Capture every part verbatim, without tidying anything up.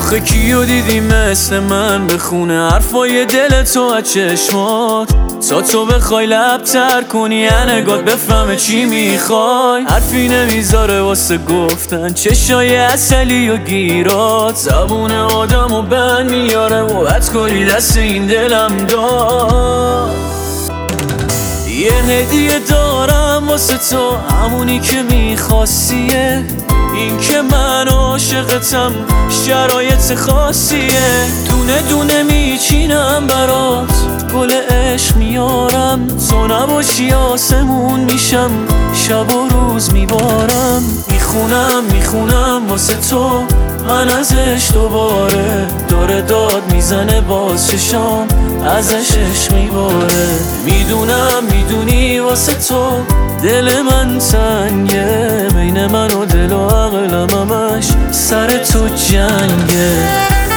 آخه کیو دیدی مثل من بخونه حرفای دل تو از چشمات، تا تو بخوای لب تر کنی نگات بفهمه چی میخوای. حرفی نمیذاره واسه گفتن چشای اصلی و گیرات، زبون آدم و بند میاره و بدکاری دست این دلم داد. یه هدیه دارم واسه تو، همونی که میخواستیه، این که من عاشقتم شرایط خاصیه. دونه دونه میچینم برات، گل عشق میارم، تو نباشی آسمون میشم، شب و روز میبارم. میخونم میخونم واسه تو من ازش دوباره، داره داد میزنه باز چشام ازش عشق میباره. میدونم میدونی واسه تو دل من تنگه، بین من و دل و عقلم همش سر تو جنگه.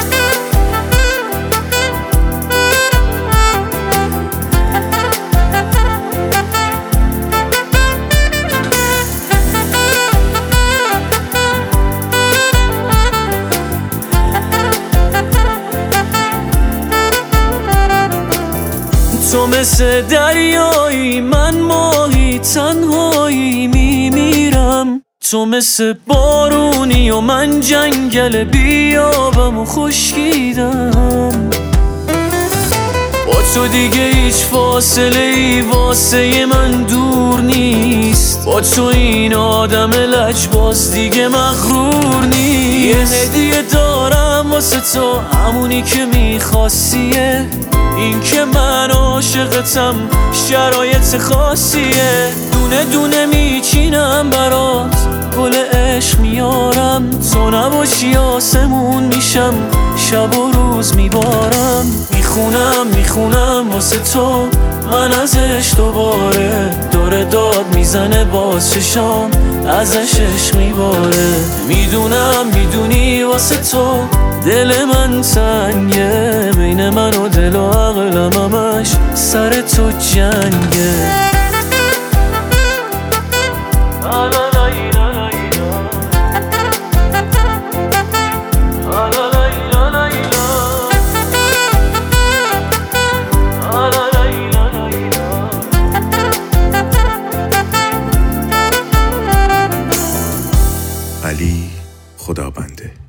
تو مثل دریایی من ماهی تنهایی میمیرم، تو مثل بارونی و من جنگل بیابم و خشکیدم. با تو دیگه هیچ فاصله ای واسه من دور نیست، با تو این آدم لجباز دیگه مغرور نیست. یه هدیه دارم واسه تو، همونی که میخواستیه، این که من عاشقتم شرایط خاصیه. دونه دونه میچینم برات، گل عشق میارم، تو نباشی آسمون میشم، شب و روز میبارم. میخونم میخونم واسه تو من ازش دوباره، داره داد میزنه باز چشام ازش عشق میباره. میدونم میدونی واسه تو دل من تنگه، بین من و دل و عقلم همش سر تو جنگه. علی خدابنده.